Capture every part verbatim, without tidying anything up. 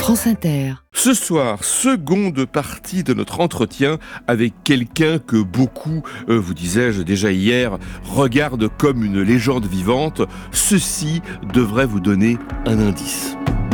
France Inter. Ce soir, seconde partie de notre entretien avec quelqu'un que beaucoup, euh, vous disais-je déjà hier, regardent comme une légende vivante. Ceci devrait vous donner un indice.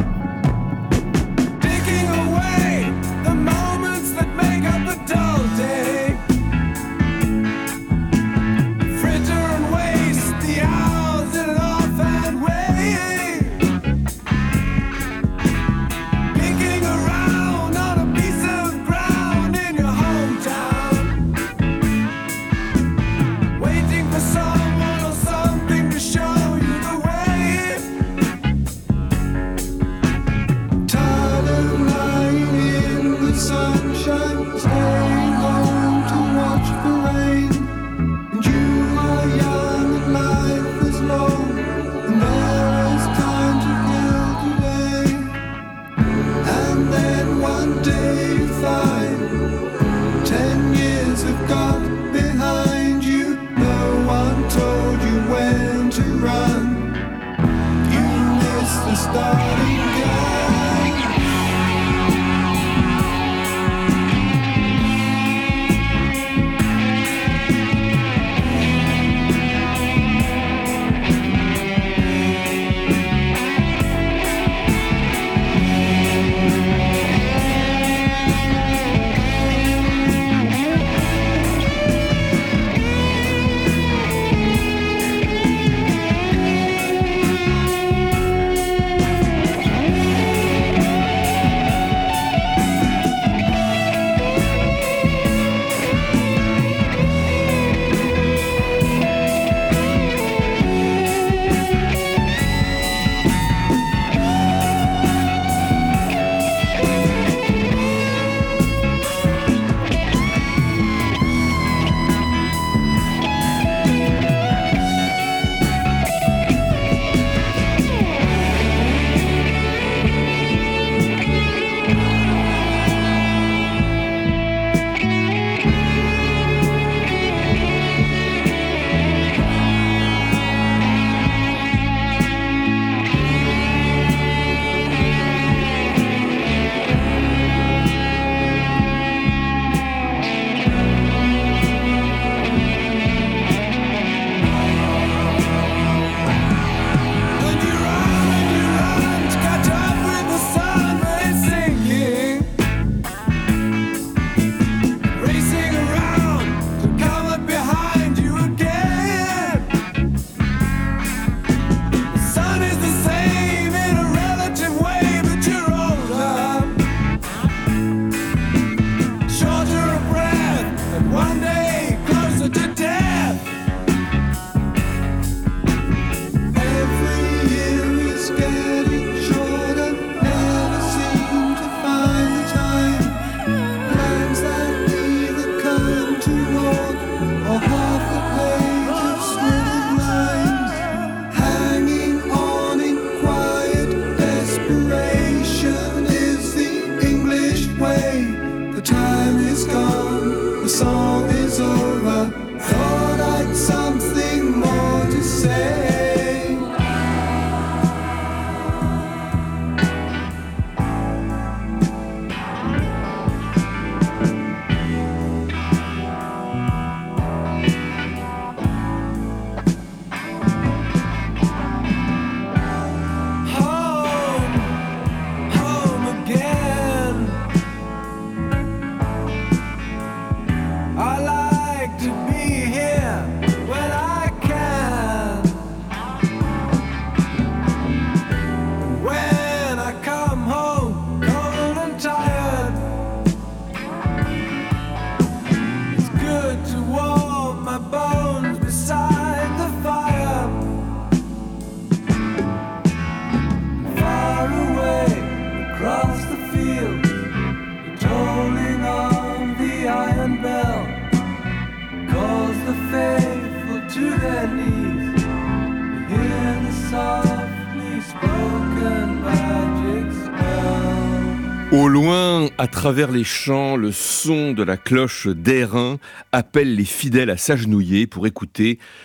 Au loin, à travers les champs, le son de la cloche d'airain appelle les fidèles à s'agenouiller pour écouter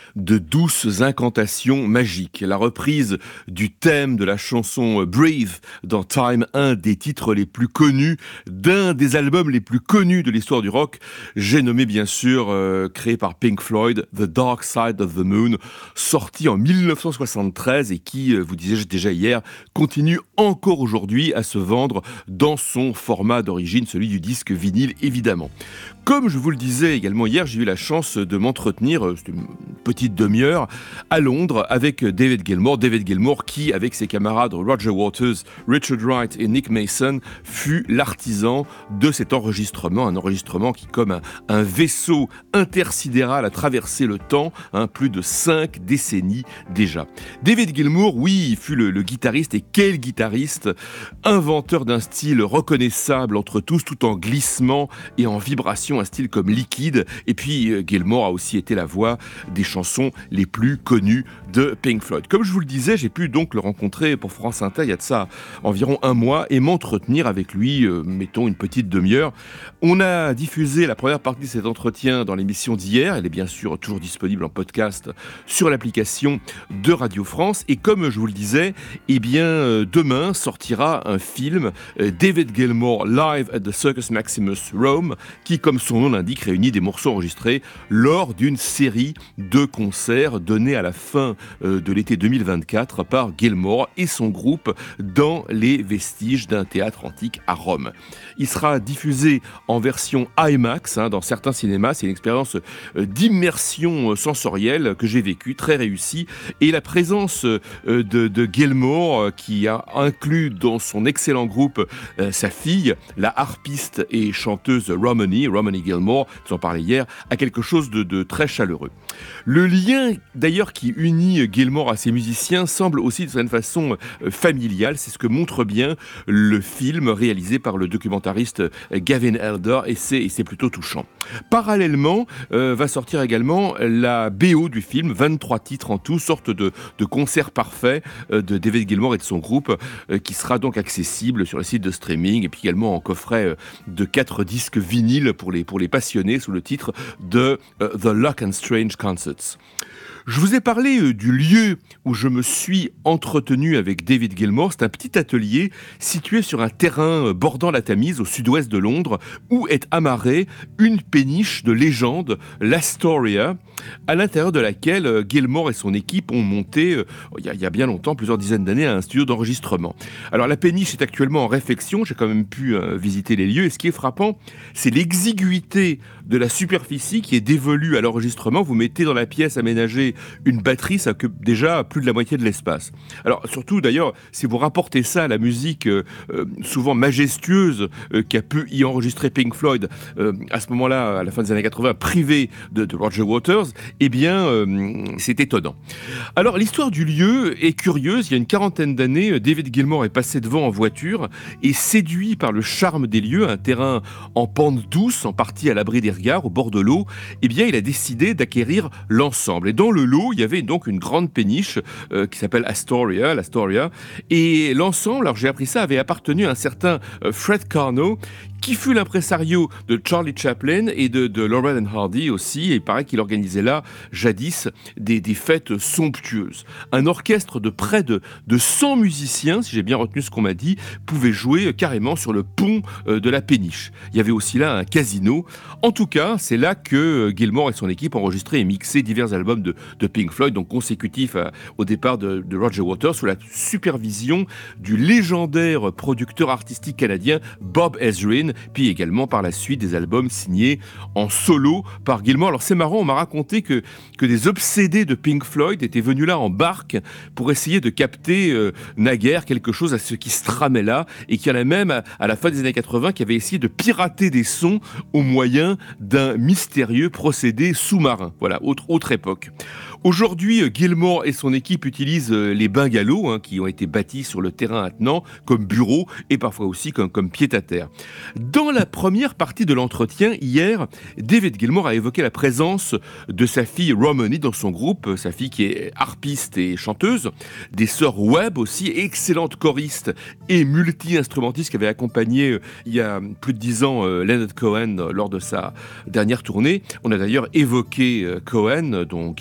de douces incantations magiques. La reprise du thème de la chanson Breathe dans Time, un des titres les plus connus d'un des albums les plus connus de l'histoire du rock. J'ai nommé bien sûr, euh, créé par Pink Floyd, The Dark Side of the Moon, sorti en dix-neuf cent soixante-treize et qui, euh, vous disais-je déjà hier, continue encore aujourd'hui à se vendre dans son format d'origine, celui du disque vinyle évidemment. Comme je vous le disais également hier, j'ai eu la chance de m'entretenir, euh, c'était une petite demi-heure, à Londres avec David Gilmour. David Gilmour qui, avec ses camarades Roger Waters, Richard Wright et Nick Mason, fut l'artisan de cet enregistrement, un enregistrement qui, comme un, un vaisseau intersidéral, a traversé le temps, hein, plus de cinq décennies déjà. David Gilmour, oui, il fut le, le guitariste, et quel guitariste, inventeur d'un style reconnaissable entre tous, tout en glissement et en vibration, un style comme liquide. Et puis euh, Gilmour a aussi été la voix des chansons les plus connues de Pink Floyd. Comme je vous le disais, j'ai pu donc le rencontrer pour France Inter il y a de ça environ un mois et m'entretenir avec lui, euh, mettons une petite demi-heure. On a diffusé la première partie de cet entretien dans l'émission d'hier. Elle est bien sûr toujours disponible en podcast sur l'application de Radio France. Et comme je vous le disais, eh bien euh, demain sortira un film, euh, David Gilmour Live at the Circus Maximus Rome, qui, comme son nom l'indique, réunit des morceaux enregistrés lors d'une série de concerts donnés à la fin euh, de l'été deux mille vingt-quatre par Gilmour et son groupe dans les vestiges d'un théâtre antique à Rome. Il sera diffusé en version IMAX hein, dans certains cinémas. C'est une expérience euh, d'immersion sensorielle que j'ai vécue, très réussie. Et la présence euh, de, de Gilmour, euh, qui a inclus dans son excellent groupe euh, sa fille, la harpiste et chanteuse Romany, Romany Gilmour, j'en parlais hier, a quelque chose de, de très chaleureux. Le lien d'ailleurs qui unit Gilmour à ses musiciens semble aussi de certaine façon euh, familial. C'est ce que montre bien le film réalisé par le documentariste Gavin Elder, et c'est, et c'est plutôt touchant. Parallèlement, euh, va sortir également la B O du film, vingt-trois titres en tout, sorte de, de concert parfait euh, de David Gilmour et de son groupe, euh, qui sera donc accessible sur le site de streaming, et puis également en coffret euh, de quatre disques vinyles pour les, pour les passionnés, sous le titre de euh, The Luck and Strange Concerts. Je vous ai parlé euh, du lieu où je me suis entretenu avec David Gilmour. C'est un petit atelier situé sur un terrain euh, bordant la Tamise, au sud-ouest de Londres, où est amarrée une péniche de légende, l'Astoria, à l'intérieur de laquelle euh, Gilmour et son équipe ont monté, euh, il, y a, il y a bien longtemps, plusieurs dizaines d'années, un studio d'enregistrement. Alors la péniche est actuellement en réfection, j'ai quand même pu euh, visiter les lieux, et ce qui est frappant, c'est l'exiguïté de la superficie qui est dévolue à l'enregistrement. Vous mettez dans la pièce aménagée une batterie, ça occupe déjà plus de la moitié de l'espace. Alors surtout d'ailleurs, si vous rapportez ça à la musique euh, euh, souvent majestueuse euh, qu'a pu y enregistrer Pink Floyd euh, à ce moment-là, à la fin des années quatre-vingts, privé de, de Roger Waters, eh bien euh, c'est étonnant. Alors l'histoire du lieu est curieuse. Il y a une quarantaine d'années, David Gilmour est passé devant en voiture et, séduit par le charme des lieux, un terrain en pente douce, en partie à l'abri des regards, au bord de l'eau, eh bien il a décidé d'acquérir l'ensemble. Et dans le lot, il y avait donc une grande péniche euh, qui s'appelle Astoria, l'Astoria, et l'ensemble, alors j'ai appris ça, avait appartenu à un certain euh, Fred Karno, qui fut l'impresario de Charlie Chaplin et de, de Laurel and Hardy aussi, et il paraît qu'il organisait là, jadis, des, des fêtes somptueuses. Un orchestre de près de, de cent musiciens, si j'ai bien retenu ce qu'on m'a dit, pouvait jouer carrément sur le pont euh, de la péniche. Il y avait aussi là un casino. En tout cas, c'est là que Gilmour et son équipe ont enregistré et mixé divers albums de, de Pink Floyd, donc consécutifs à, au départ de, de Roger Waters, sous la supervision du légendaire producteur artistique canadien Bob Ezrin, puis également par la suite des albums signés en solo par Gilmour. Alors c'est marrant, on m'a raconté que, que des obsédés de Pink Floyd étaient venus là en barque pour essayer de capter euh, naguère quelque chose à ce qui se tramait là, et qu'il y en a même à, à la fin des années quatre-vingts qui avaient essayé de pirater des sons au moyen d'un mystérieux procédé sous-marin. Voilà, autre, autre époque. Aujourd'hui, Gilmour et son équipe utilisent les bungalows hein, qui ont été bâtis sur le terrain attenant comme bureaux et parfois aussi comme, comme pied-à-terre. Dans la première partie de l'entretien, hier, David Gilmour a évoqué la présence de sa fille Romany dans son groupe, sa fille qui est harpiste et chanteuse, des sœurs Webb aussi, excellentes choristes et multi-instrumentistes qui avaient accompagné euh, il y a plus de dix ans euh, Leonard Cohen euh, lors de sa dernière tournée. On a d'ailleurs évoqué euh, Cohen, dont Gilmour a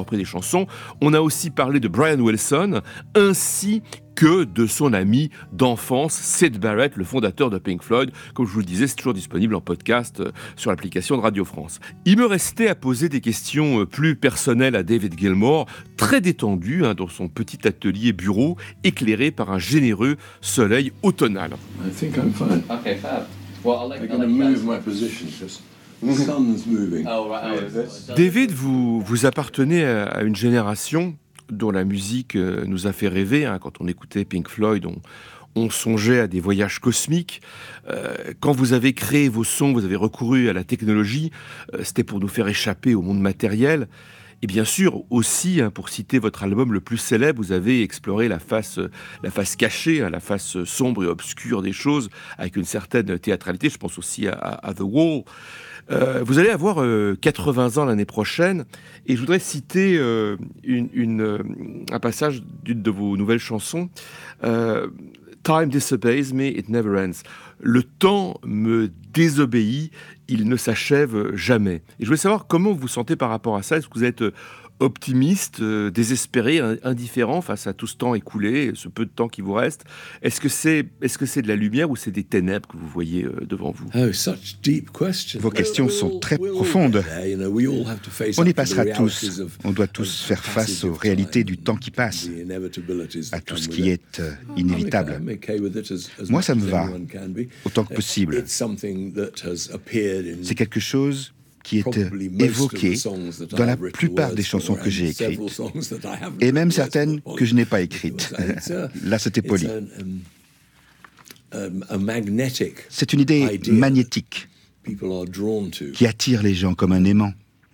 repris des chansons. On a aussi parlé de Brian Wilson, ainsi que de son ami d'enfance, Syd Barrett, le fondateur de Pink Floyd. Comme je vous le disais, c'est toujours disponible en podcast euh, sur l'application de Radio France. Il me restait à poser des questions euh, plus personnelles à David Gilmour, très détendu hein, dans son petit atelier bureau, éclairé par un généreux soleil automnal. I think I'm fine. Okay, fab. Well, I'll let, I'm I'll going to let you move guys... my position because the sun's moving. Oh, right. Oh, Yeah, it's- that's- it's- David, vous, vous appartenez à, à une génération dont la musique euh, nous a fait rêver. Hein. Quand on écoutait Pink Floyd, on, on songeait à des voyages cosmiques. Euh, quand vous avez créé vos sons, vous avez recouru à la technologie, euh, c'était pour nous faire échapper au monde matériel. Et bien sûr, aussi, hein, pour citer votre album le plus célèbre, vous avez exploré la face, euh, la face cachée, hein, la face sombre et obscure des choses, avec une certaine théâtralité. Je pense aussi à, à- à The Wall. Euh, vous allez avoir euh, quatre-vingts ans l'année prochaine, et je voudrais citer euh, une, une, euh, un passage d'une de vos nouvelles chansons. Euh, Time disobeys me, it never ends. Le temps me désobéit, il ne s'achève jamais. Et je voulais savoir comment vous vous sentez par rapport à ça. Est-ce que vous êtes optimiste, euh, désespéré, in- indifférent face à tout ce temps écoulé, ce peu de temps qui vous reste? Est-ce que c'est, est-ce que c'est de la lumière ou c'est des ténèbres que vous voyez euh, devant vous? Oh, such deep questions. Vos questions sont très profondes. On y passera tous. On doit tous faire face aux réalités du temps qui passe, à tout ce qui est euh, inévitable. Moi, ça me va, autant que possible. C'est quelque chose qui est euh, évoqué dans la plupart des chansons que j'ai écrites, et même certaines que je n'ai pas écrites. Là, c'était poli. C'est une idée magnétique qui attire les gens comme un aimant.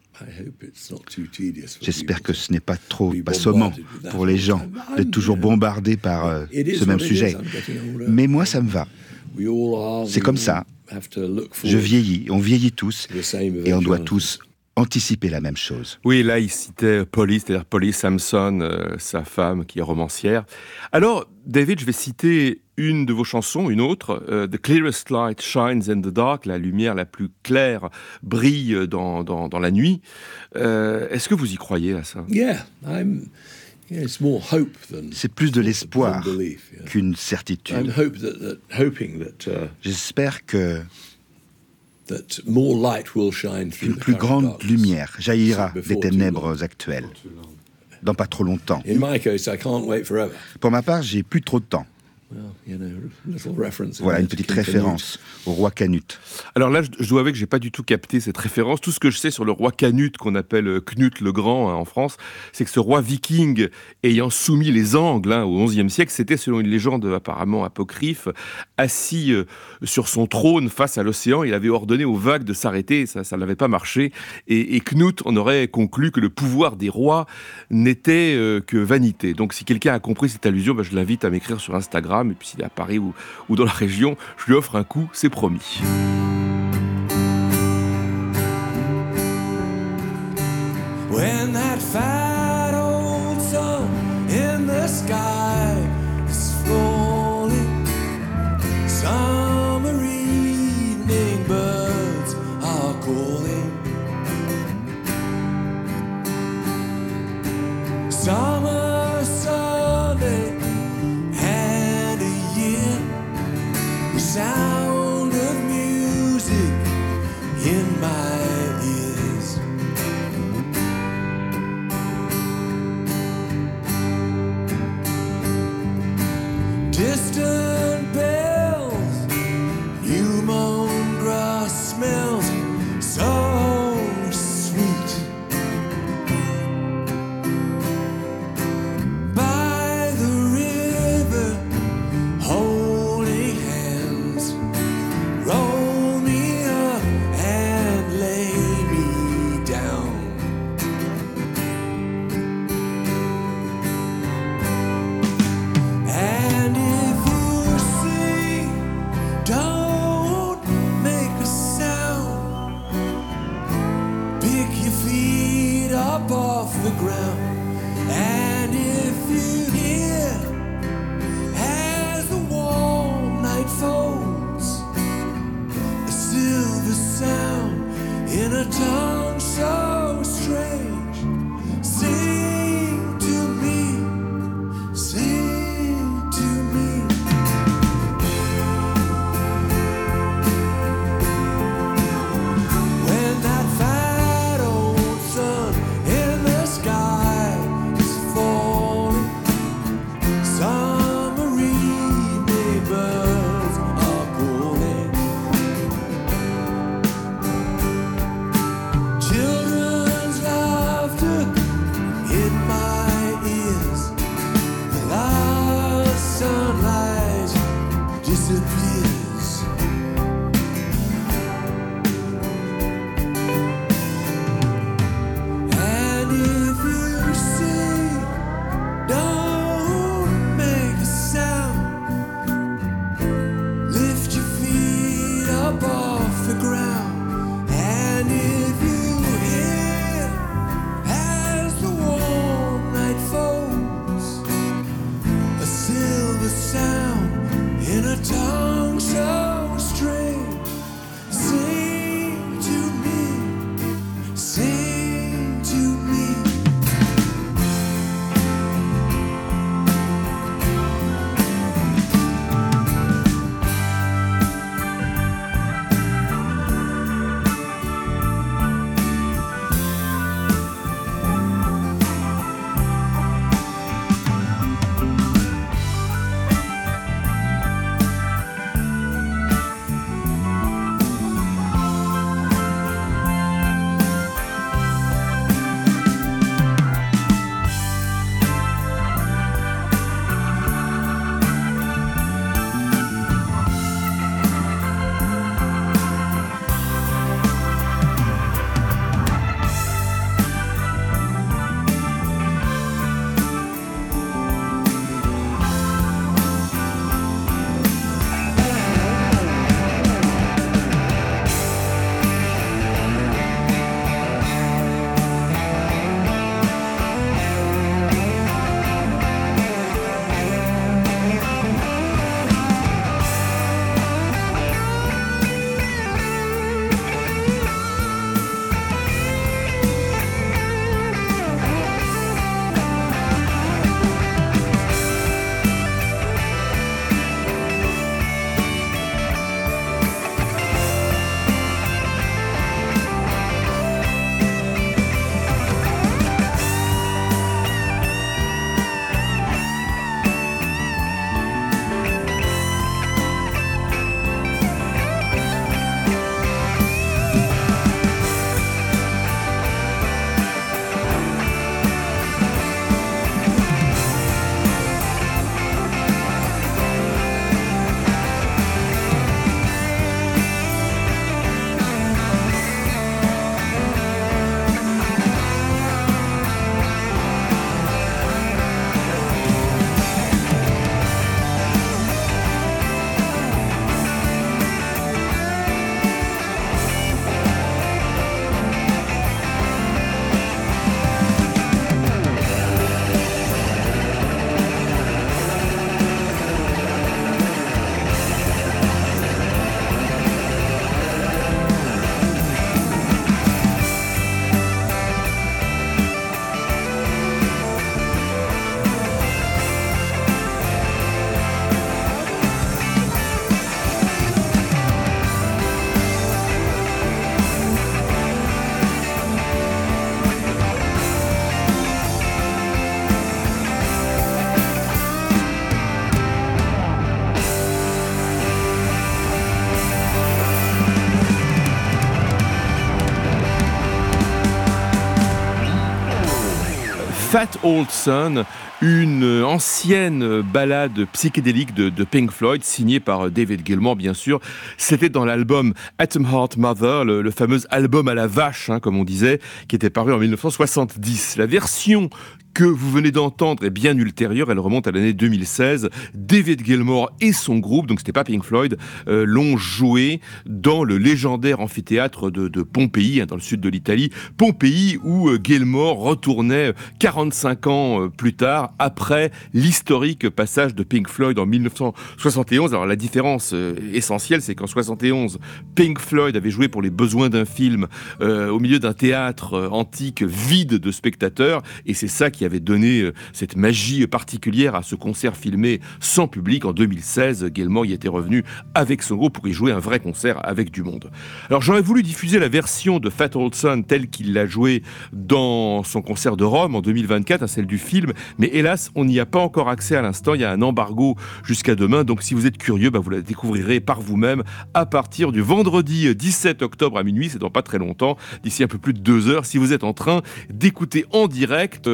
J'espère que ce n'est pas trop assommant pour les gens d'être toujours bombardés par euh, ce même sujet. Mais moi, ça me va. C'est comme ça. Je vieillis, on vieillit tous, et on doit tous anticiper la même chose. Oui, là, il citait Polly, c'est-à-dire Polly Samson, euh, sa femme, qui est romancière. Alors, David, je vais citer une de vos chansons, une autre, euh, The Clearest Light Shines in the Dark, la lumière la plus claire brille dans, dans, dans la nuit. Euh, est-ce que vous y croyez à ça? Yeah, I'm. Yeah, it's more hope than C'est plus de l'espoir than belief, yeah. qu'une I'm certitude. hope that, that hoping that uh, J'espère que that more light will shine through une the plus current grande darkness. lumière jaillira Before des too ténèbres long. actuelles, dans pas trop longtemps. In my case, I can't wait forever. Pour ma part, j'ai plus trop de temps. Well, you know, little reference. Voilà in une there to petite King Canute. référence au roi Canute. Alors là, je, je dois avouer que j'ai pas du tout capté cette référence. Tout ce que je sais sur le roi Canute, qu'on appelle euh, Knut le Grand hein, en France, c'est que ce roi viking ayant soumis les Angles hein, au onzième siècle, c'était selon une légende apparemment apocryphe, assis euh, sur son trône face à l'océan. Il avait ordonné aux vagues de s'arrêter, ça, ça n'avait pas marché. Et, et Knut en aurait conclu que le pouvoir des rois n'était euh, que vanité. Donc si quelqu'un a compris cette allusion, ben, je l'invite à m'écrire sur Instagram. Et puis s'il est à Paris ou, ou dans la région, je lui offre un coup, c'est promis. When that fat old sun in the sky is falling, summer evening birds are calling. Summer Sunday and a year, the sound of music in my ears. Distant bells, new mown grass smells so sweet. By the river, holding hands, roll me up and lay me down. And if you sing, don't make a sound. Pick your feet up off the ground. And if you hear, as the warm night folds, a silver sound in a tongue so strange, sing. Fat Old Son, une ancienne ballade psychédélique de, de Pink Floyd, signée par David Gilmour, bien sûr. C'était dans l'album Atom Heart Mother, le, le fameux album à la vache, hein, comme on disait, qui était paru en dix-neuf cent soixante-dix. La version que vous venez d'entendre est bien ultérieure, elle remonte à l'année deux mille seize. David Gilmour et son groupe, donc c'était pas Pink Floyd, euh, l'ont joué dans le légendaire amphithéâtre de, de Pompéi, hein, dans le sud de l'Italie. Pompéi où euh, Gilmour retournait quarante-cinq ans euh, plus tard, après l'historique passage de Pink Floyd en dix-neuf cent soixante et onze. Alors la différence euh, essentielle, c'est qu'en soixante et onze, Pink Floyd avait joué pour les besoins d'un film euh, au milieu d'un théâtre euh, antique vide de spectateurs, et c'est ça qui avait donné euh, cette magie particulière à ce concert filmé sans public. En deux mille seize, Gilmour y était revenu avec son groupe pour y jouer un vrai concert avec du monde. Alors j'aurais voulu diffuser la version de Fat Old Son telle qu'il l'a jouée dans son concert de Rome en deux mille vingt-quatre, à celle du film, mais hélas, on n'y a pas encore accès à l'instant, il y a un embargo jusqu'à demain, donc si vous êtes curieux, bah, vous la découvrirez par vous-même à partir du vendredi dix-sept octobre à minuit, c'est dans pas très longtemps, d'ici un peu plus de deux heures, si vous êtes en train d'écouter en direct euh, Very Good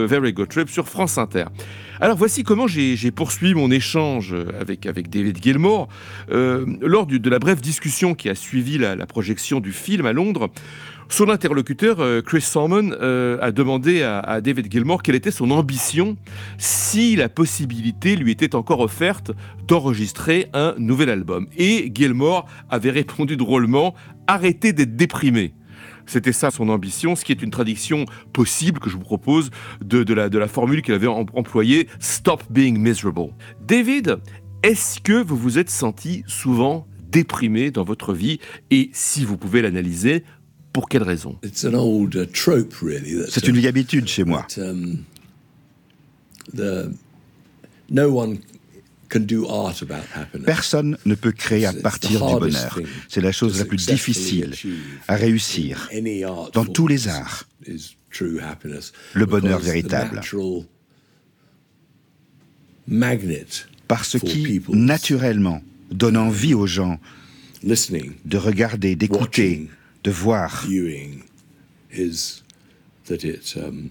Got Trip sur France Inter. Alors voici comment j'ai, j'ai poursuivi mon échange avec, avec David Gilmour. Euh, lors du, de la brève discussion qui a suivi la, la projection du film à Londres, son interlocuteur, euh, Chris Salmon, euh, a demandé à, à David Gilmour quelle était son ambition si la possibilité lui était encore offerte d'enregistrer un nouvel album. Et Gilmour avait répondu drôlement « Arrêtez d'être déprimé ». C'était ça son ambition, ce qui est une traduction possible que je vous propose de, de, la, de la formule qu'il avait em- employée « Stop being miserable ». David, est-ce que vous vous êtes senti souvent déprimé dans votre vie? Et si vous pouvez l'analyser, pour quelle raison? C'est une vieille habitude chez moi. That, um, the, no one can do art about happiness. Personne ne peut créer à It's partir the du hardest bonheur. thing C'est la chose to la plus successfully difficile achieve à réussir in any art dans form tous les is- arts. is true happiness. Le bonheur Because the véritable. natural magnet Parce for qui, people naturellement, donne envie aux gens listening, de regarder, d'écouter, watching, de voir. viewing is that it um,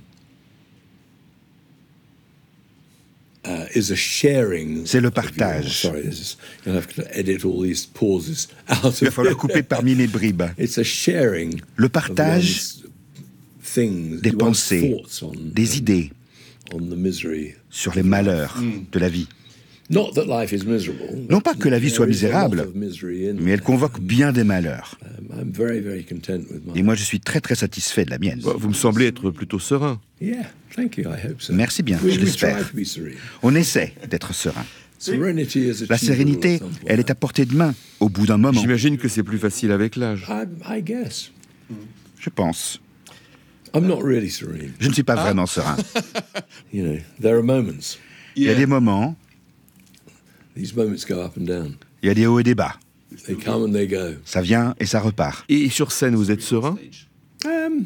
uh, is a sharing. C'est le of your- partage. sorry, this is, you'll have to edit all these pauses out. Il va of falloir it. couper parmi les bribes. It's a sharing. Le of partage one's things, des one's pensées, thoughts on, des idées on the misery. sur les malheurs de la vie. Not that life is miserable. Non pas que la vie soit There is a lot misérable, of misery in mais elle there. convoque bien des malheurs. Um, I'm very, very content with Et mine. moi, je suis très très satisfait de la mienne. Vous me semblez être plutôt serein. Yeah, thank you. I hope so. Merci bien, We, je we l'espère. try to be serene. On essaie d'être serein. Serenity is La achievable sérénité, at some point. elle est à portée de main au bout d'un moment, J'imagine que c'est plus facile avec l'âge. I, I guess. je pense. I'm not really serene. Je ne suis pas vraiment serein. You know, there are moments. Il y a des moments, These moments go up and down. il y a des hauts et des bas. They come and they go. Ça vient et ça repart. Et sur scène, vous êtes serein? Um,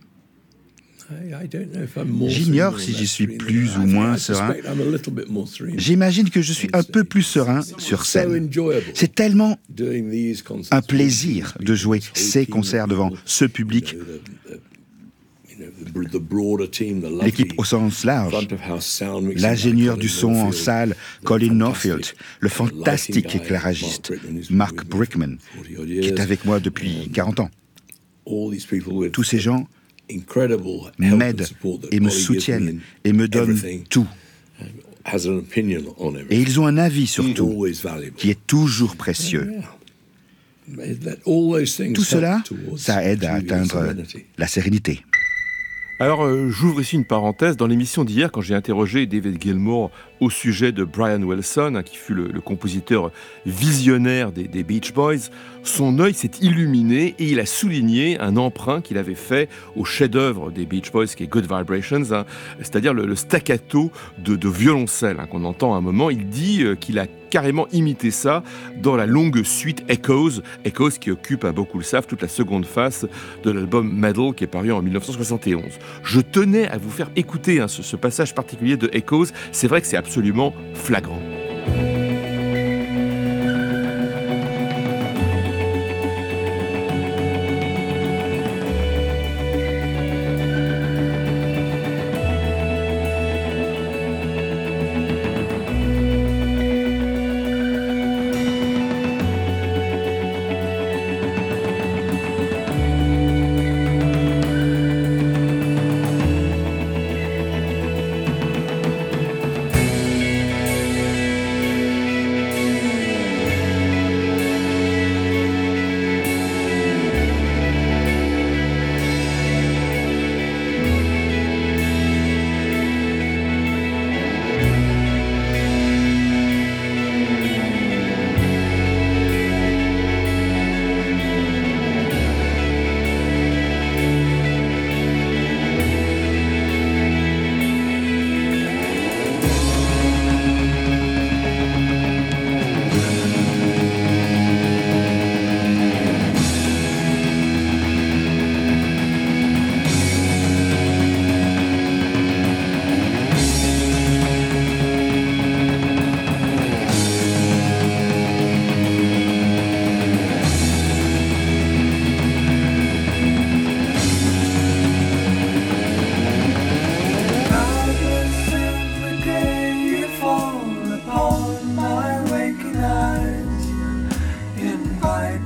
I, I don't know if I'm more J'ignore serene si or j'y less suis serene. plus I ou think moins I serein. suspect I'm a little bit more serene. J'imagine que je suis un peu plus serein sur So scène. enjoyable C'est tellement doing these concerts un with plaisir these de jouer people, ces talking concerts devant people, ce you public, know, the- the- you know, the br- the broader team, the lovely l'équipe au sens large, front of house sound mixing l'ingénieur by du Colin son en Norfield, salle, the Colin Norfield, fantastic le lighting fantastique guy, éclairagiste, Mark Brickman, who's been Mark with me Brickman, for forty odd qui est years. avec moi depuis quarante ans. All these people with Tous ces gens incredible help and m'aident support that et me Molly gives soutiennent me et me in donnent everything, tout. has an opinion on Et everything. ils ont un avis sur tout, Always valuable. qui est toujours précieux. Yeah. That- all those things Tout cela, help towards ça aide à achieving atteindre serenity. la sérénité. Alors, euh, j'ouvre ici une parenthèse. Dans l'émission d'hier, quand j'ai interrogé David Gilmour au sujet de Brian Wilson, hein, qui fut le, le compositeur visionnaire des, des Beach Boys, son œil s'est illuminé et il a souligné un emprunt qu'il avait fait au chef-d'œuvre des Beach Boys, qui est Good Vibrations, hein, c'est-à-dire le, le staccato de, de violoncelle hein, qu'on entend à un moment. Il dit euh, qu'il a carrément imité ça dans la longue suite Echoes, Echoes qui occupe, à beaucoup le savent, toute la seconde face de l'album Metal qui est paru en dix-neuf cent soixante et onze. Je tenais à vous faire écouter hein, ce, ce passage particulier de Echoes, c'est vrai que c'est absolument flagrant.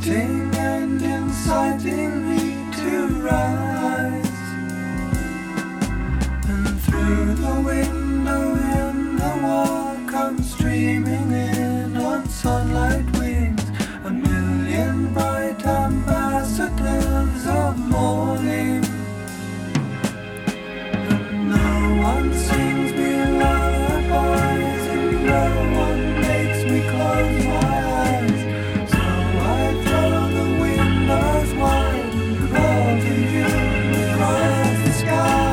chanting and inciting me to rise. And through the window in the wall comes streaming in on sunlight wings a million bright ambassadors of morning. And no one sings me lullabies and no one makes me close my eyes. So I throw the windows wide and call to you across the sky.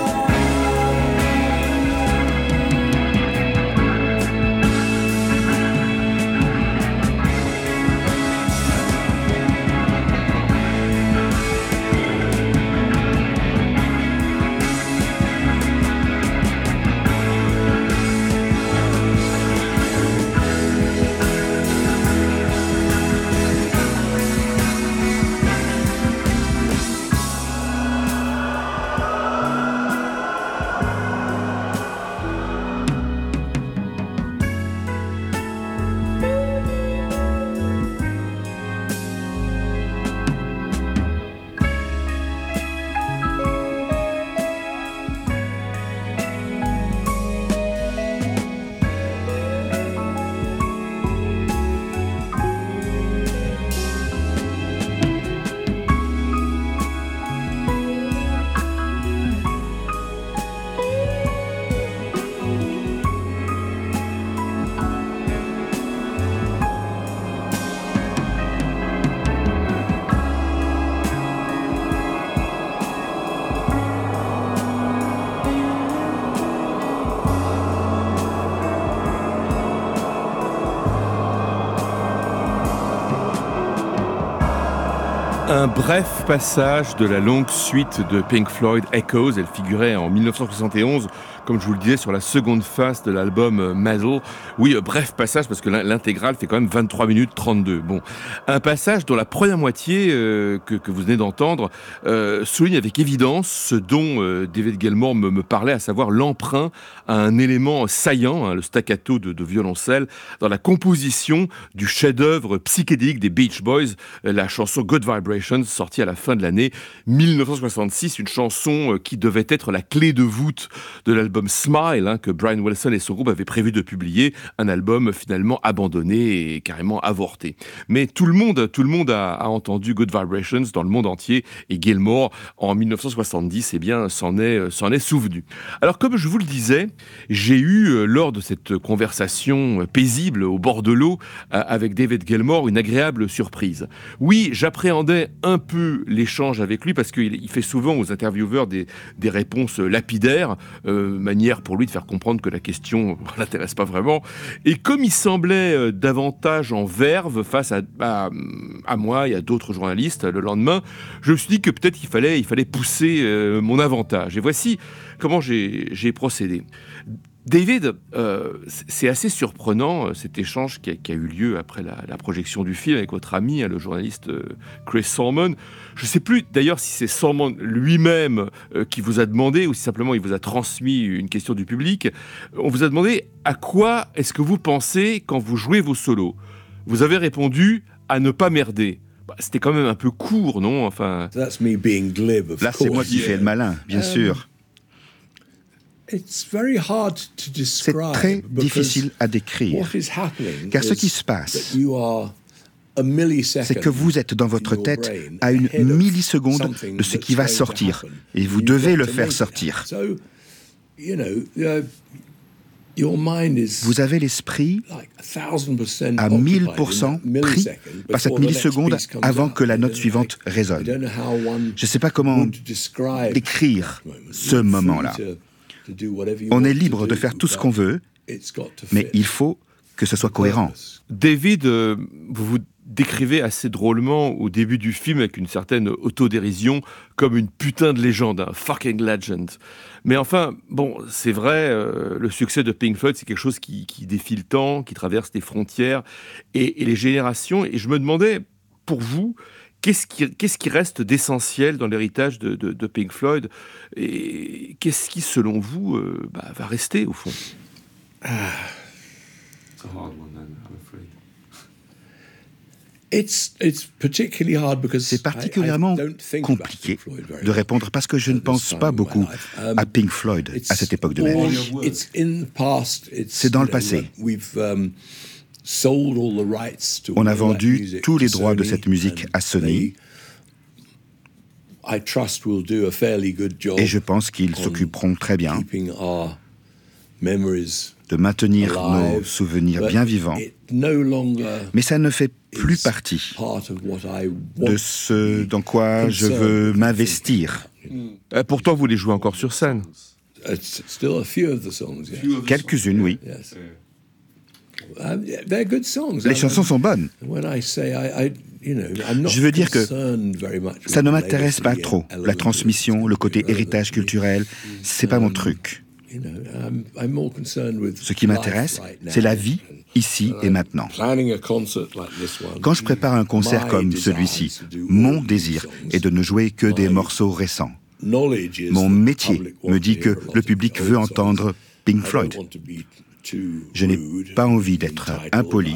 Un bref passage de la longue suite de Pink Floyd, Echoes. Elle figurait en dix-neuf cent soixante et onze, comme je vous le disais, sur la seconde face de l'album Metal. Oui, bref passage, parce que l'intégrale fait quand même vingt-trois minutes trente-deux. Bon, un passage dont la première moitié euh, que, que vous venez d'entendre euh, souligne avec évidence ce dont euh, David Gilmour me, me parlait, à savoir l'emprunt à un élément saillant, hein, le staccato de, de violoncelle, dans la composition du chef-d'œuvre psychédélique des Beach Boys, la chanson Good Vibrations, sortie à la fin de l'année dix-neuf cent soixante-six, une chanson qui devait être la clé de voûte de l'album Smile, hein, que Brian Wilson et son groupe avaient prévu de publier, un album finalement abandonné et carrément avorté. Mais tout le monde, tout le monde a, a entendu Good Vibrations dans le monde entier, et Gilmour, en dix-neuf cent soixante-dix, eh bien, s'en est, s'en est souvenu. Alors, comme je vous le disais, j'ai eu, lors de cette conversation paisible au bord de l'eau avec David Gilmour, une agréable surprise. Oui, j'appréhendais un peu l'échange avec lui parce qu'il il fait souvent aux intervieweurs des, des réponses lapidaires, euh, manière pour lui de faire comprendre que la question ne l'intéresse pas vraiment. Et comme il semblait euh, davantage en verve face à, à, à moi et à d'autres journalistes le lendemain, je me suis dit que peut-être il fallait, il fallait pousser euh, mon avantage. Et voici comment j'ai, j'ai procédé. David, euh, c'est assez surprenant cet échange qui a, qui a eu lieu après la, la projection du film avec votre ami, hein, le journaliste euh, Chris Salmon. Je ne sais plus d'ailleurs si c'est Salmon lui-même euh, qui vous a demandé ou si simplement il vous a transmis une question du public. On vous a demandé à quoi est-ce que vous pensez quand vous jouez vos solos. Vous avez répondu à ne pas merder. Bah, c'était quand même un peu court, non? Enfin. That's me being glib, of Là, c'est course. moi qui fais le malin, bien um, sûr. C'est très difficile à décrire, car ce qui se passe, c'est que vous êtes dans votre tête à une milliseconde de ce qui va sortir, et vous devez le faire sortir. Vous avez l'esprit à mille pour cent pris par cette milliseconde avant que la note suivante résonne. Je ne sais pas comment décrire ce moment-là. On est libre de faire tout ce qu'on veut, mais il faut que ce soit cohérent. David, euh, vous vous décrivez assez drôlement au début du film avec une certaine autodérision comme une putain de légende, un fucking legend. Mais enfin, bon, c'est vrai, euh, le succès de Pink Floyd, c'est quelque chose qui, qui défie le temps, qui traverse les frontières et, et les générations. Et je me demandais, pour vous, Qu'est-ce qui, qu'est-ce qui reste d'essentiel dans l'héritage de, de, de Pink Floyd et qu'est-ce qui, selon vous, euh, bah, va rester, au fond? Ah. It's a hard one, then, I'm afraid. C'est particulièrement compliqué de répondre parce que je ne pense pas beaucoup à Pink Floyd à cette époque de ma vie. C'est dans le passé. On a vendu tous les droits de cette musique à Sony. Et je pense qu'ils s'occuperont très bien de maintenir nos souvenirs bien vivants. Mais ça ne fait plus partie de ce dans quoi je veux m'investir. Euh, pourtant, vous les jouez encore sur scène. Quelques-unes, oui. Les chansons sont bonnes. Je veux dire que ça ne m'intéresse pas trop. La transmission, le côté héritage culturel, c'est pas mon truc. Ce qui m'intéresse, c'est la vie ici et maintenant. Quand je prépare un concert comme celui-ci, mon désir est de ne jouer que des morceaux récents. Mon métier me dit que le public veut entendre Pink Floyd. Je n'ai pas envie d'être impoli.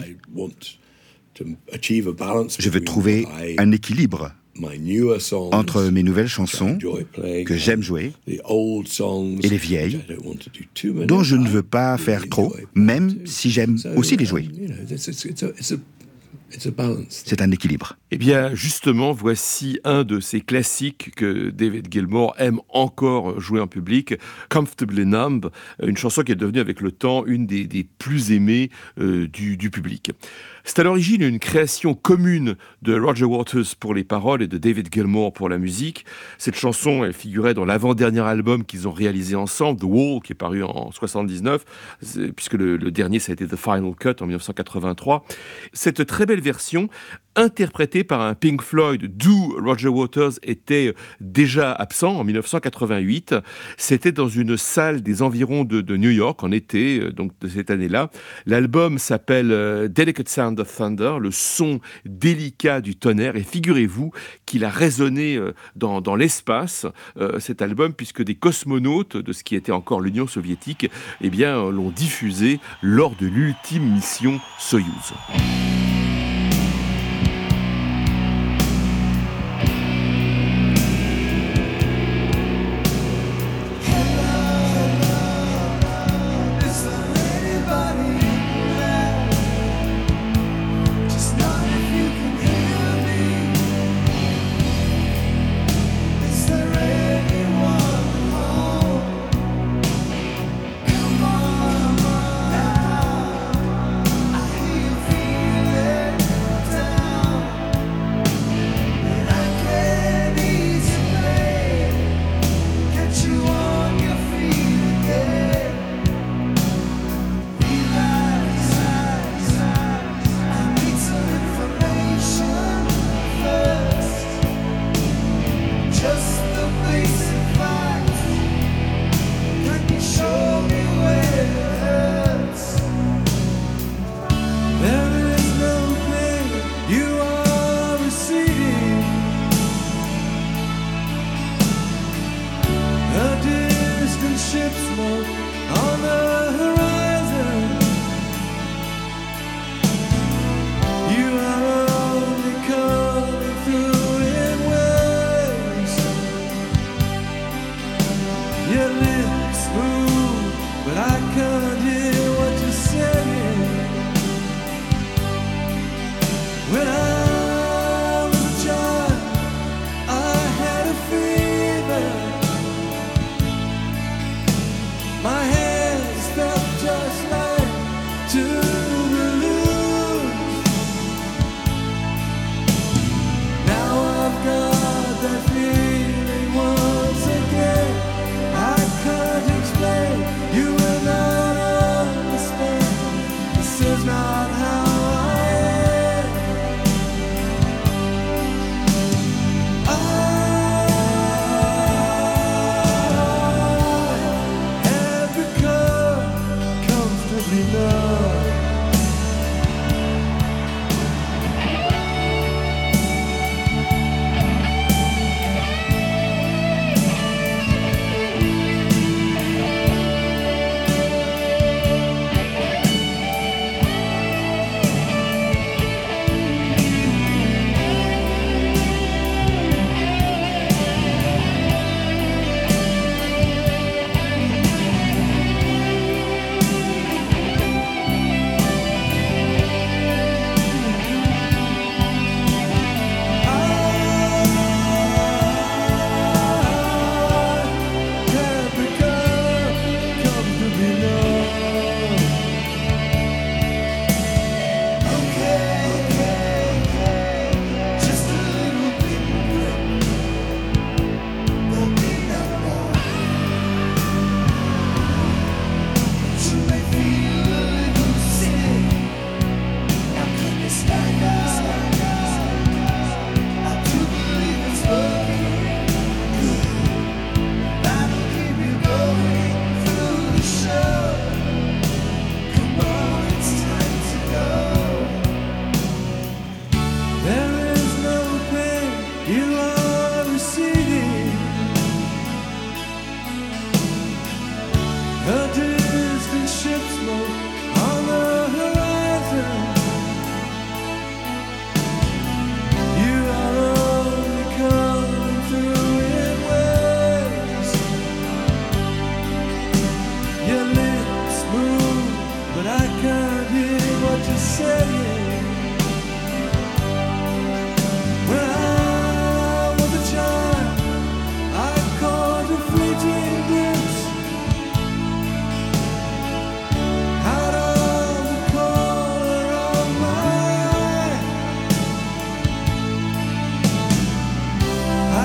Je veux trouver un équilibre entre mes nouvelles chansons que j'aime jouer et les vieilles dont je ne veux pas faire trop, même si j'aime aussi les jouer. C'est un équilibre. Eh bien, justement, voici un de ces classiques que David Gilmour aime encore jouer en public, Comfortably Numb, une chanson qui est devenue avec le temps une des, des plus aimées euh, du, du public. C'est à l'origine une création commune de Roger Waters pour les paroles et de David Gilmour pour la musique. Cette chanson, elle figurait dans l'avant-dernier album qu'ils ont réalisé ensemble, The Wall, qui est paru en soixante-dix-neuf, puisque le, le dernier, ça a été The Final Cut en dix-neuf cent quatre-vingt-trois. Cette très belle version, interprétée par un Pink Floyd d'où Roger Waters était déjà absent en dix-neuf cent quatre-vingt-huit. C'était dans une salle des environs de, de New York en été, donc de cette année-là. L'album s'appelle euh, Delicate Sound of Thunder, le son délicat du tonnerre. Et figurez-vous qu'il a résonné euh, dans, dans l'espace, euh, cet album, puisque des cosmonautes de ce qui était encore l'Union soviétique, eh bien, l'ont diffusé lors de l'ultime mission Soyouz. Feel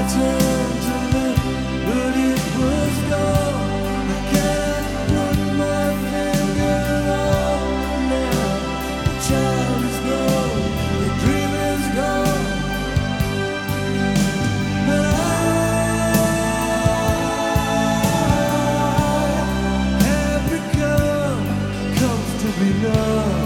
turned to look, but it was gone. I can't put my finger on now. The child is gone, the dream is gone. But I have become comfortably numb.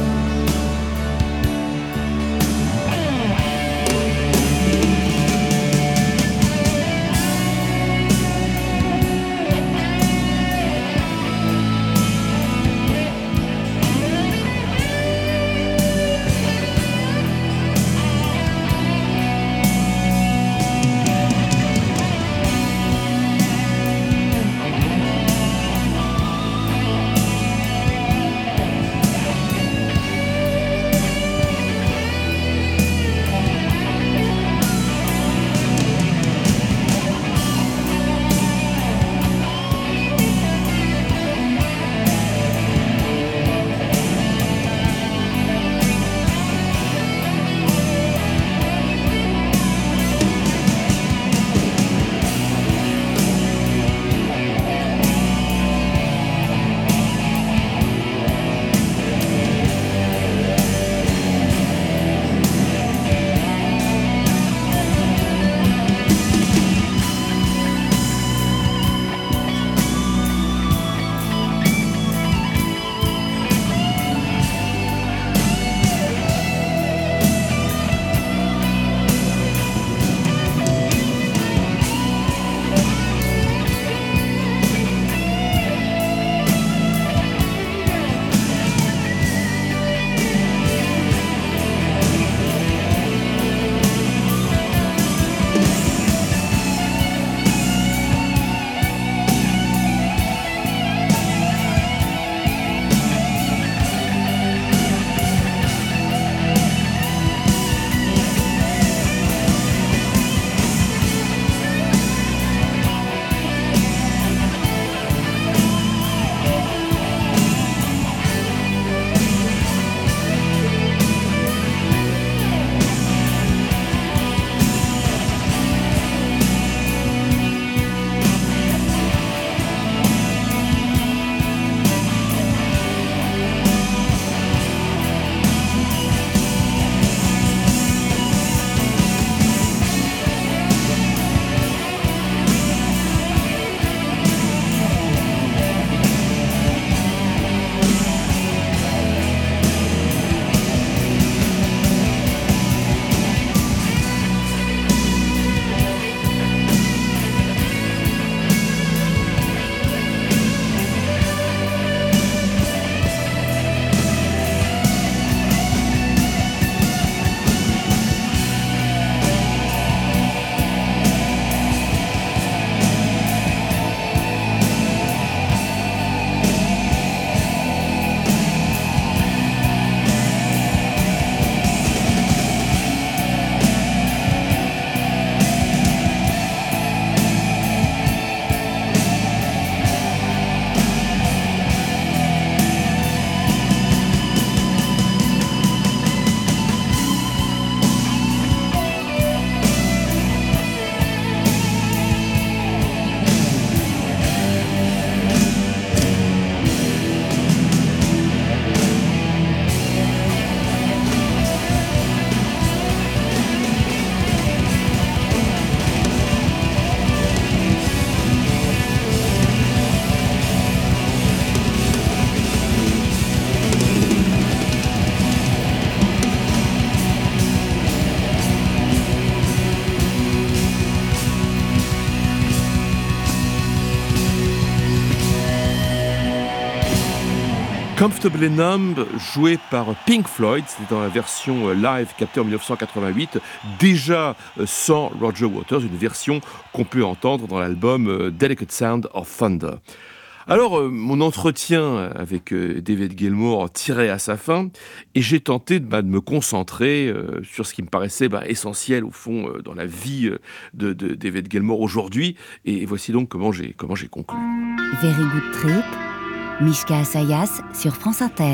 Comfortably Numb, joué par Pink Floyd, c'était dans la version live captée en dix-neuf cent quatre-vingt-huit, déjà sans Roger Waters, une version qu'on peut entendre dans l'album Delicate Sound of Thunder. Alors, euh, mon entretien avec euh, David Gilmour tirait à sa fin et j'ai tenté bah, de me concentrer euh, sur ce qui me paraissait bah, essentiel, au fond, euh, dans la vie euh, de, de David Gilmour aujourd'hui. Et voici donc comment j'ai, comment j'ai conclu. Very Good Trip, Mishka Assayas sur France Inter.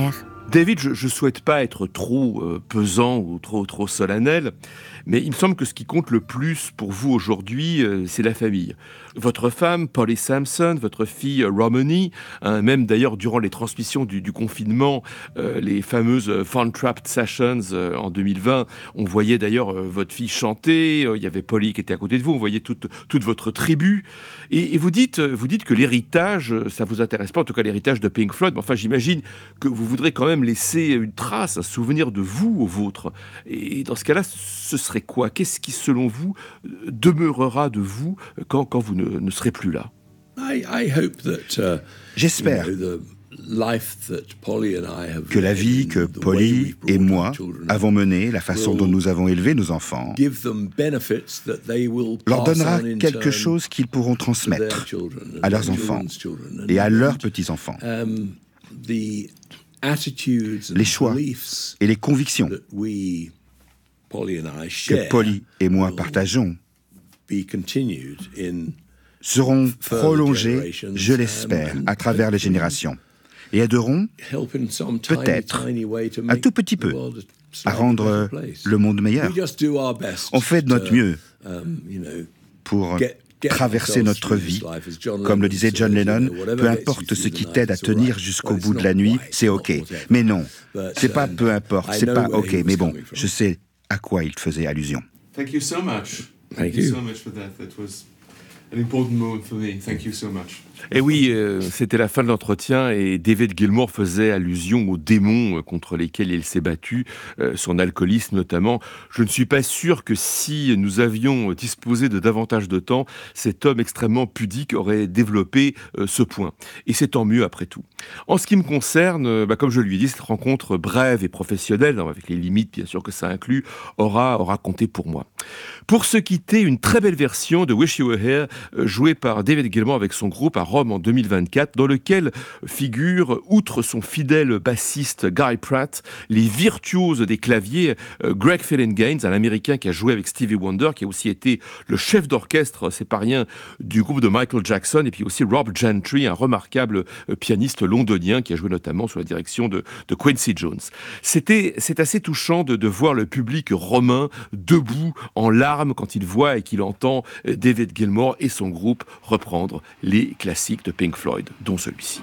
David, je ne souhaite pas être trop euh, pesant ou trop, trop solennel, mais il me semble que ce qui compte le plus pour vous aujourd'hui, euh, c'est la famille. Votre femme, Polly Sampson, votre fille euh, Romany, hein, même d'ailleurs durant les transmissions du, du confinement, euh, les fameuses euh, Fun Trapped Sessions euh, en deux mille vingt, on voyait d'ailleurs euh, votre fille chanter, euh, il y avait Polly qui était à côté de vous, on voyait toute, toute votre tribu, et, et vous, dites, vous dites que l'héritage, ça vous intéresse pas, en tout cas l'héritage de Pink Floyd, mais enfin j'imagine que vous voudrez quand même laisser une trace, un souvenir de vous au vôtre. Et dans ce cas-là, ce serait quoi ? Qu'est-ce qui, selon vous, demeurera de vous quand, quand vous ne, ne serez plus là ? I, I hope that, uh, J'espère you know, the life that Polly and I have que la vie que the way Polly we've brought et our moi children avons menée, la façon will dont nous avons élevé nos enfants, give them benefits that they will leur pass donnera on in quelque turn chose qu'ils pourront to their transmettre children and à leurs their enfants children's children. And et à leurs and, petits-enfants. um, the attitudes and Les choix beliefs et les convictions that we, Polly and I, que share Polly et moi will partageons be continued in seront further prolongées, generations, je um, l'espère, and à travers les hopefully générations et aideront help in some tiny, peut-être tiny way to un make tout petit the peu world a à slightly rendre better place. le monde meilleur. We just do our best On fait de notre to, mieux um, you know, pour get- get traverser ourselves notre through vie. this life, as John Comme le Lennon disait John says, you Lennon, know, whatever peu gets importe you ce through qui the t'aide à night, it's all tenir right. jusqu'au Well, it's bout de not la nuit, right, c'est it's not OK. whatever. Mais non, But, c'est pas um, peu importe, I c'est know pas where OK. he was Mais bon, coming from. je sais à quoi il faisait allusion. Thank you so much. Thank you you. so much for that. That was an important moment for me. Thank you so much. Et oui, euh, c'était la fin de l'entretien et David Gilmour faisait allusion aux démons euh, contre lesquels il s'est battu, euh, son alcoolisme notamment. Je ne suis pas sûr que si nous avions disposé de davantage de temps, cet homme extrêmement pudique aurait développé euh, ce point. Et c'est tant mieux après tout. En ce qui me concerne, euh, bah, comme je lui ai dit, cette rencontre brève et professionnelle, hein, avec les limites bien sûr que ça inclut, aura, aura compté pour moi. Pour se quitter, une très belle version de Wish You Were Here, euh, jouée par David Gilmour avec son groupe à Rome en deux mille vingt-quatre, dans lequel figure, outre son fidèle bassiste Guy Pratt, les virtuoses des claviers, euh, Greg Phillinganes, un Américain qui a joué avec Stevie Wonder, qui a aussi été le chef d'orchestre, c'est pas rien, du groupe de Michael Jackson, et puis aussi Rob Gentry, un remarquable euh, pianiste londonien qui a joué notamment sous la direction de, de Quincy Jones. C'était, c'est assez touchant de, de voir le public romain debout en larmes quand il voit et qu'il entend euh, David Gilmour et son groupe reprendre les classiques de Pink Floyd, dont celui-ci.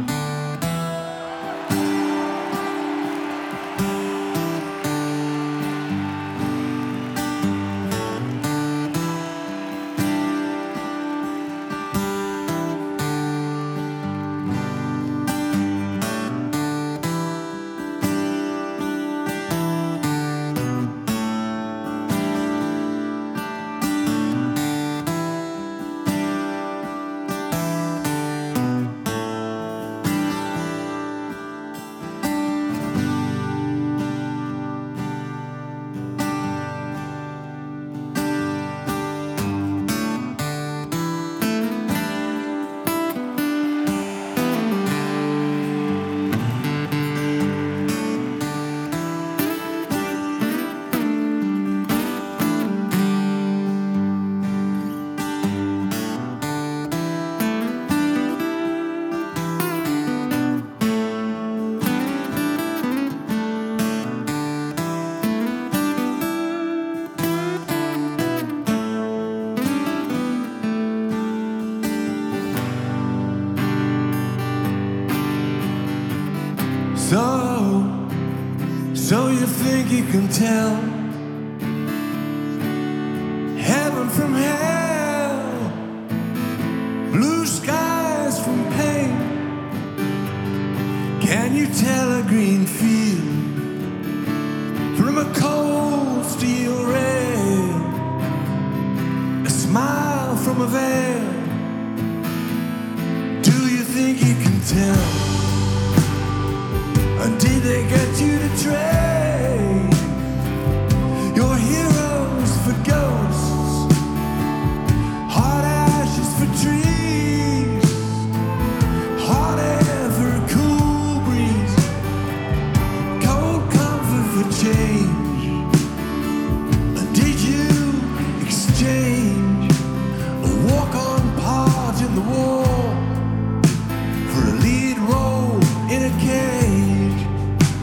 So, so you think you can tell heaven from hell, blue skies from pain? Can you tell a green field from a cold steel rail, a smile from a veil? Do you think you can tell? Or did they get you to trade your heroes for ghosts, hot ashes for trees, hot air for a cool breeze, cold comfort for change? Or did you exchange a walk-on part in the war for a lead role in a cage?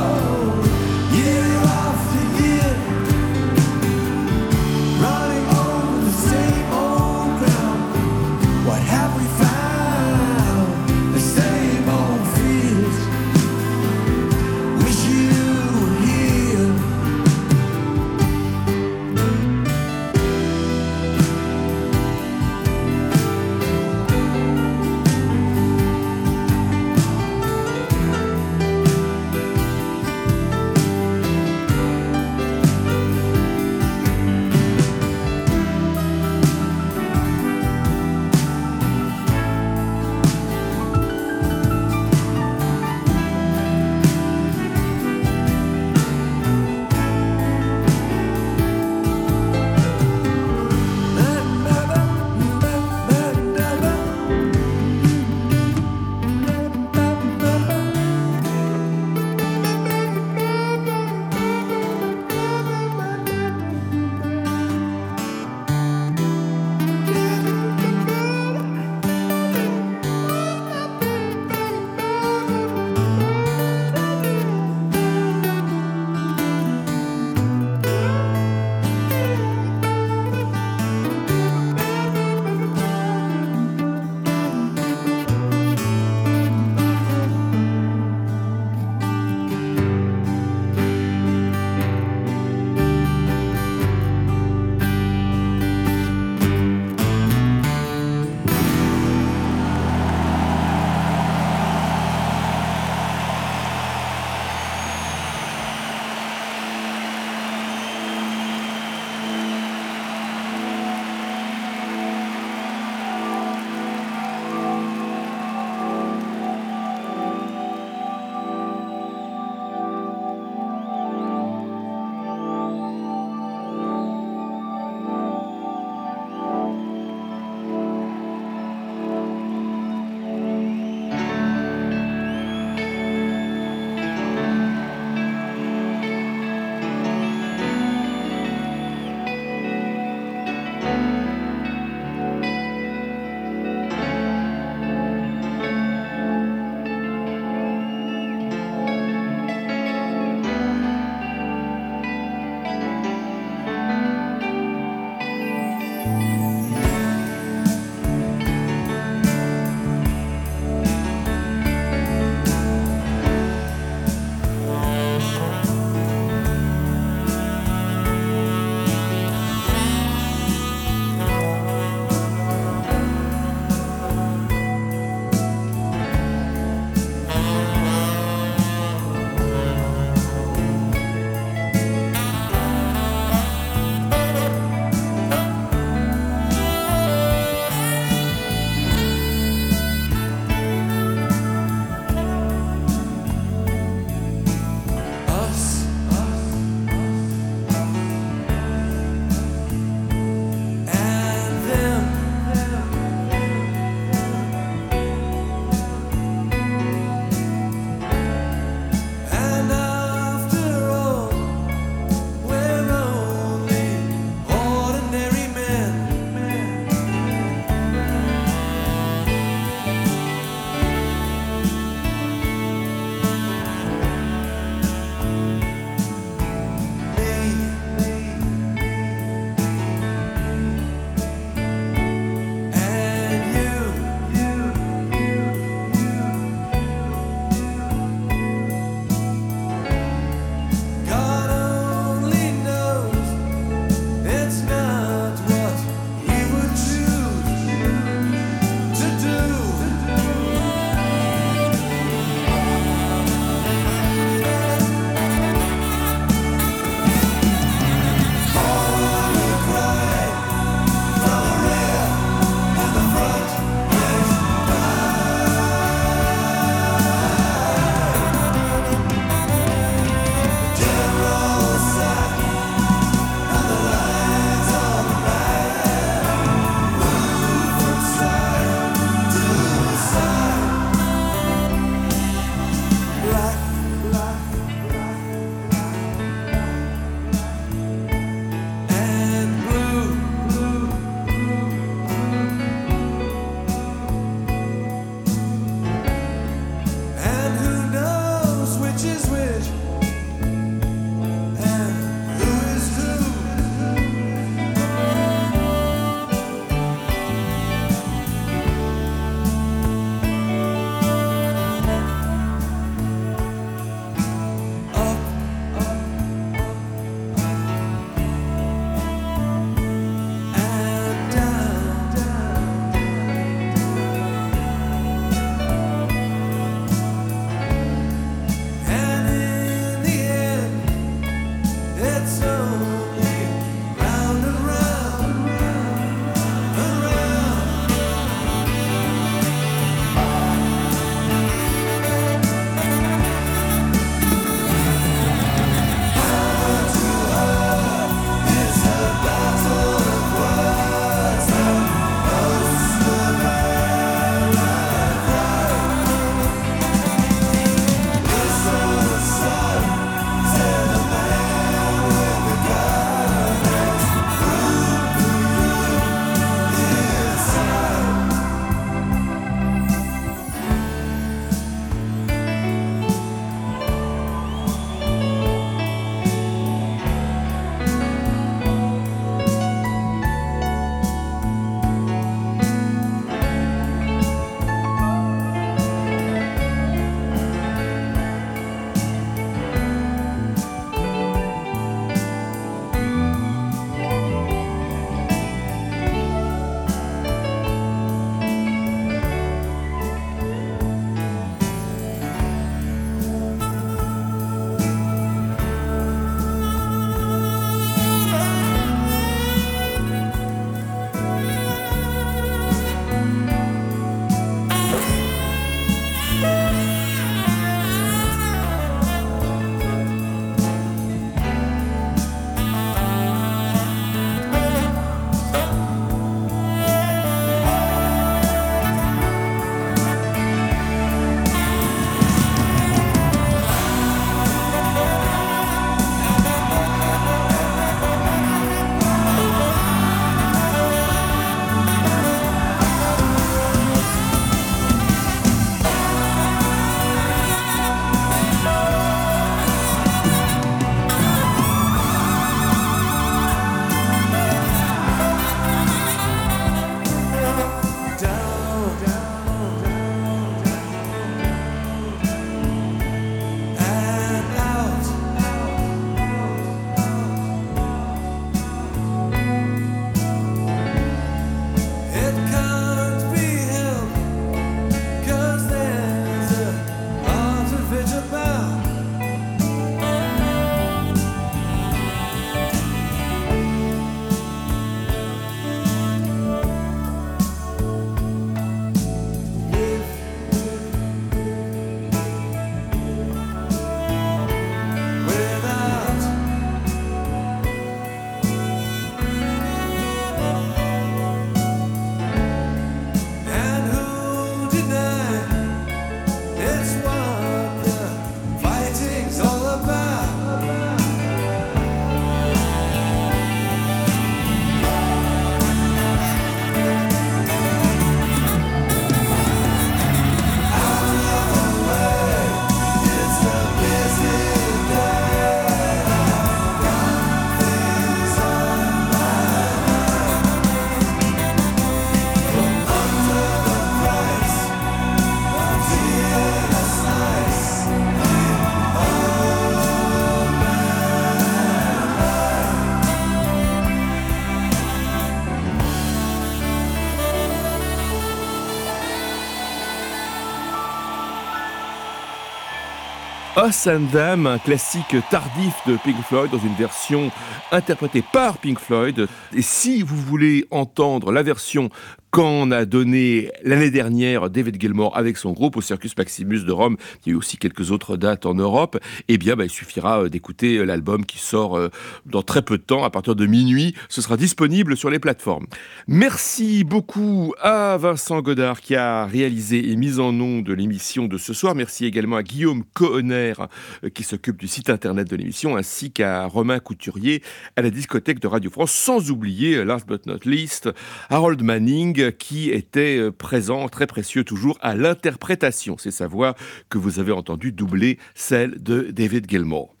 Us and Them, un classique tardif de Pink Floyd dans une version interprétée par Pink Floyd. Et si vous voulez entendre la version qu'en a donné l'année dernière David Gilmour avec son groupe au Circus Maximus de Rome, il y a eu aussi quelques autres dates en Europe, eh bien bah, il suffira d'écouter l'album qui sort dans très peu de temps, à partir de minuit, ce sera disponible sur les plateformes. Merci beaucoup à Vincent Godard qui a réalisé et mis en ondes de l'émission de ce soir. Merci également à Guillaume Cohenner qui s'occupe du site internet de l'émission, ainsi qu'à Romain Couturier à la discothèque de Radio France, sans oublier, last but not least, Harold Manning qui était présent, très précieux toujours, à l'interprétation. C'est sa voix que vous avez entendue doubler celle de David Gilmour.